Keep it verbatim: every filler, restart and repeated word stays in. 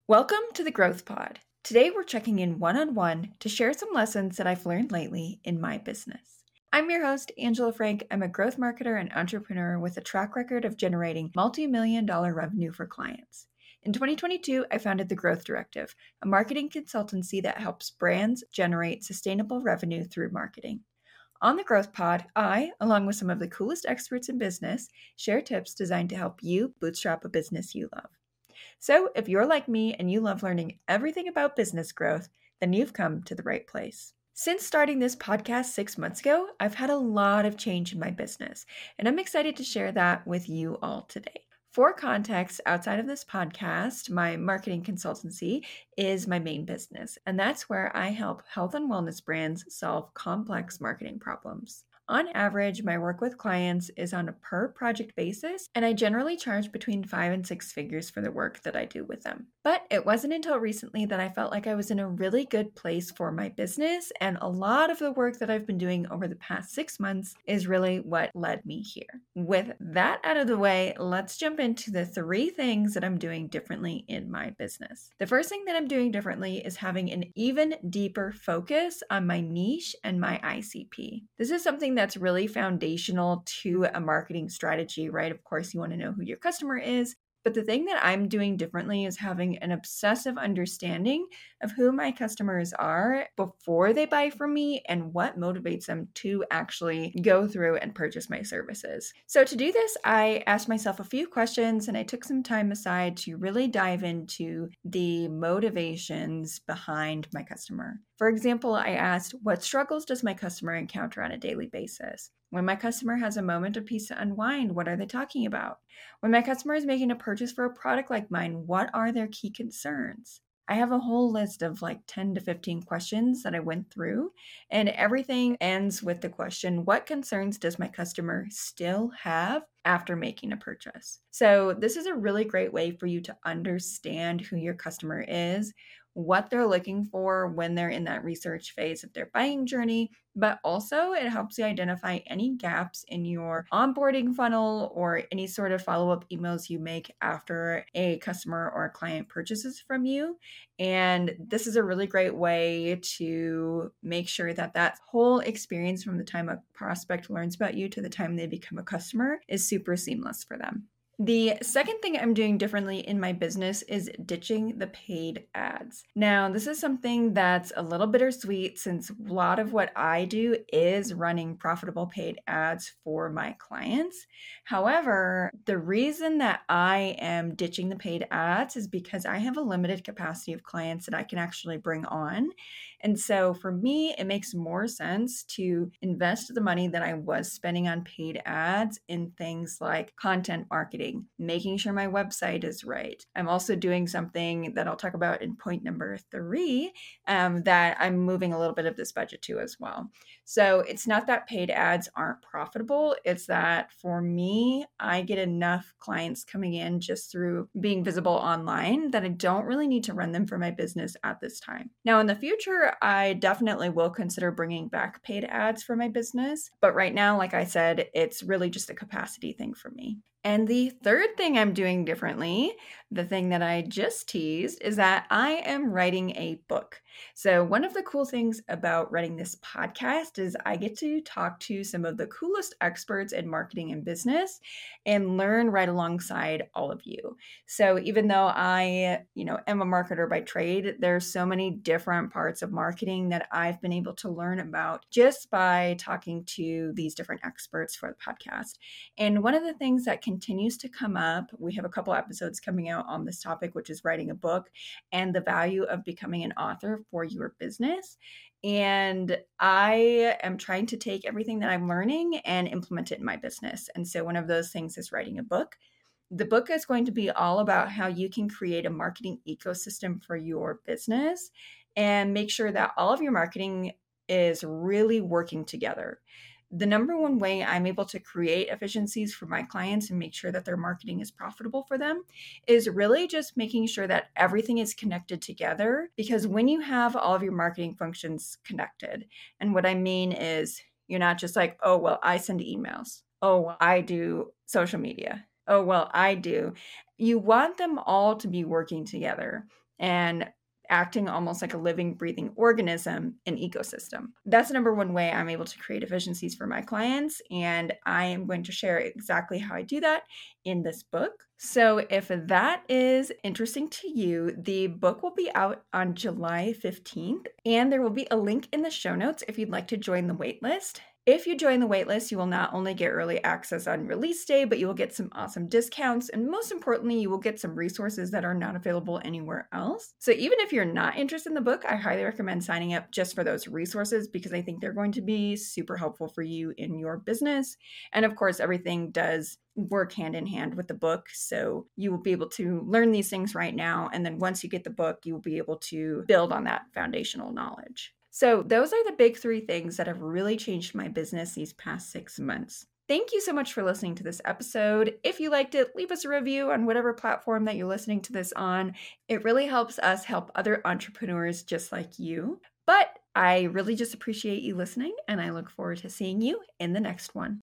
Welcome to the Growth Pod. Today we're checking in one-on-one to share some lessons that I've learned lately in my business. I'm your host, Angela Frank. I'm a growth marketer and entrepreneur with a track record of generating multi-million dollar revenue for clients. In twenty twenty-two, I founded The Growth Directive, a marketing consultancy that helps brands generate sustainable revenue through marketing. On the Growth Pod, I, along with some of the coolest experts in business, share tips designed to help you bootstrap a business you love. So if you're like me and you love learning everything about business growth, then you've come to the right place. Since starting this podcast six months ago, I've had a lot of change in my business, and I'm excited to share that with you all today. For context, outside of this podcast, my marketing consultancy is my main business, and that's where I help health and wellness brands solve complex marketing problems. On average, my work with clients is on a per project basis, and I generally charge between five and six figures for the work that I do with them. But it wasn't until recently that I felt like I was in a really good place for my business, and a lot of the work that I've been doing over the past six months is really what led me here. With that out of the way, let's jump into the three things that I'm doing differently in my business. The first thing that I'm doing differently is having an even deeper focus on my niche and my I C P. This is something that's really foundational to a marketing strategy, right? Of course, you want to know who your customer is. But the thing that I'm doing differently is having an obsessive understanding of who my customers are before they buy from me and what motivates them to actually go through and purchase my services. So to do this, I asked myself a few questions and I took some time aside to really dive into the motivations behind my customer. For example, I asked, what struggles does my customer encounter on a daily basis? When my customer has a moment of peace to unwind, what are they talking about? When my customer is making a purchase for a product like mine, what are their key concerns? I have a whole list of like ten to fifteen questions that I went through, and everything ends with the question, what concerns does my customer still have after making a purchase? So this is a really great way for you to understand who your customer is, what they're looking for when they're in that research phase of their buying journey, but also it helps you identify any gaps in your onboarding funnel or any sort of follow-up emails you make after a customer or a client purchases from you. And this is a really great way to make sure that that whole experience from the time a prospect learns about you to the time they become a customer is super seamless for them. The second thing I'm doing differently in my business is ditching the paid ads. Now, this is something that's a little bittersweet since a lot of what I do is running profitable paid ads for my clients. However, the reason that I am ditching the paid ads is because I have a limited capacity of clients that I can actually bring on. And so for me, it makes more sense to invest the money that I was spending on paid ads in things like content marketing, making sure my website is right. I'm also doing something that I'll talk about in point number three um, that I'm moving a little bit of this budget to as well. So it's not that paid ads aren't profitable. It's that for me, I get enough clients coming in just through being visible online that I don't really need to run them for my business at this time. Now, in the future, I definitely will consider bringing back paid ads for my business. But right now, like I said, it's really just a capacity thing for me. And the third thing I'm doing differently, the thing that I just teased, is that I am writing a book. So one of the cool things about writing this podcast is I get to talk to some of the coolest experts in marketing and business and learn right alongside all of you. So even though I, you know, am a marketer by trade, there's so many different parts of marketing that I've been able to learn about just by talking to these different experts for the podcast. And one of the things that continues to come up, we have a couple episodes coming out on this topic, which is writing a book and the value of becoming an author for your business. And I am trying to take everything that I'm learning and implement it in my business. And so one of those things is writing a book. The book is going to be all about how you can create a marketing ecosystem for your business and make sure that all of your marketing is really working together. The number one way I'm able to create efficiencies for my clients and make sure that their marketing is profitable for them is really just making sure that everything is connected together. Because when you have all of your marketing functions connected, and what I mean is you're not just like, oh, well, I send emails. Oh, well, I do social media. Oh, well, I do. You want them all to be working together. and acting almost like a living, breathing organism and ecosystem. That's the number one way I'm able to create efficiencies for my clients. And I am going to share exactly how I do that in this book. So if that is interesting to you, the book will be out on July fifteenth, and there will be a link in the show notes if you'd like to join the waitlist. If you join the waitlist, you will not only get early access on release day, but you will get some awesome discounts. And most importantly, you will get some resources that are not available anywhere else. So even if you're not interested in the book, I highly recommend signing up just for those resources because I think they're going to be super helpful for you in your business. And of course, everything does work hand in hand with the book. So you will be able to learn these things right now. And then once you get the book, you will be able to build on that foundational knowledge. So those are the big three things that have really changed my business these past six months. Thank you so much for listening to this episode. If you liked it, leave us a review on whatever platform that you're listening to this on. It really helps us help other entrepreneurs just like you. But I really just appreciate you listening, and I look forward to seeing you in the next one.